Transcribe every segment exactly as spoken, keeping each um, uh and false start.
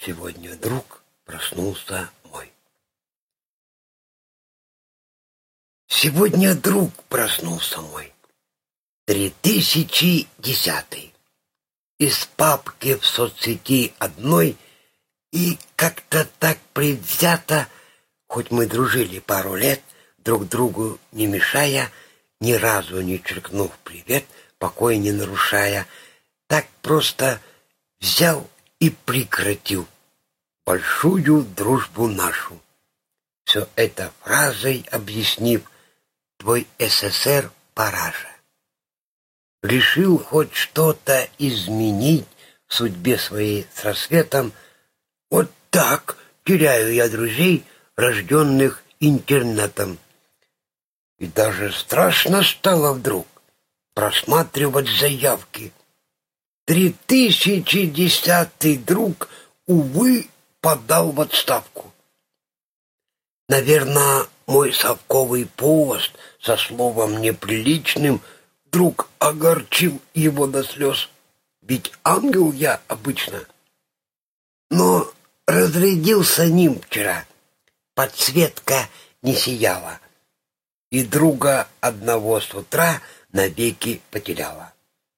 Сегодня друг проснулся мой. Сегодня друг проснулся мой. Три тысячи десятый. Из папки в соцсети одной, и как-то так предвзято, хоть мы дружили пару лет, друг другу не мешая, ни разу не черкнув привет, покой не нарушая, так просто взял и прекратил большую дружбу нашу. Все это фразой объяснив, твой СССР пора же. Решил хоть что-то изменить в судьбе своей с рассветом. Вот так теряю я друзей, рожденных интернетом. И даже страшно стало вдруг просматривать заявки. Три тысячи десятый друг, увы, подал в отставку. Наверное, мой совковый пост со словом неприличным вдруг огорчил его до слез. Ведь ангел я обычно. Но разрядился ним вчера. Подсветка не сияла. И друга одного с утра навеки потеряла.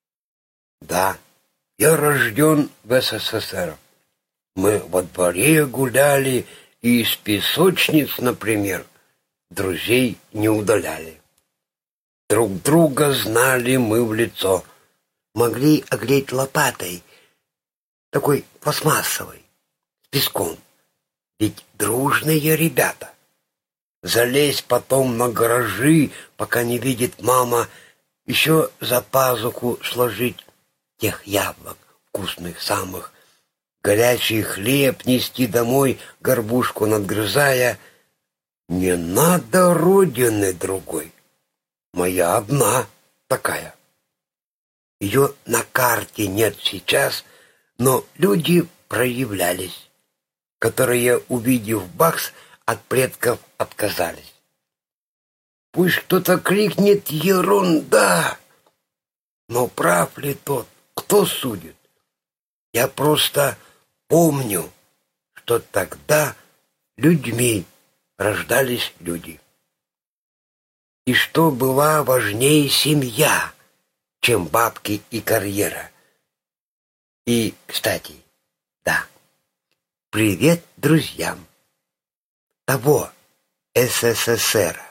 Да, я рожден в СССР. Мы во дворе гуляли и из песочниц, например, друзей не удаляли. Друг друга знали мы в лицо. Могли огреть лопатой, такой пластмассовой, с песком. Ведь дружные ребята. Залезть потом на гаражи, пока не видит мама, еще за пазуху сложить тех яблок вкусных самых, горячий хлеб нести домой, горбушку надгрызая. Не надо родины другой. Моя одна такая. Ее на карте нет сейчас, но люди проявлялись, которые, увидев бакс, от предков отказались. Пусть кто-то крикнет «ерунда», но прав ли тот, кто судит? Я просто помню, что тогда людьми рождались люди. И что была важнее семья, чем бабки и карьера. И, кстати, да, привет друзьям того СССР.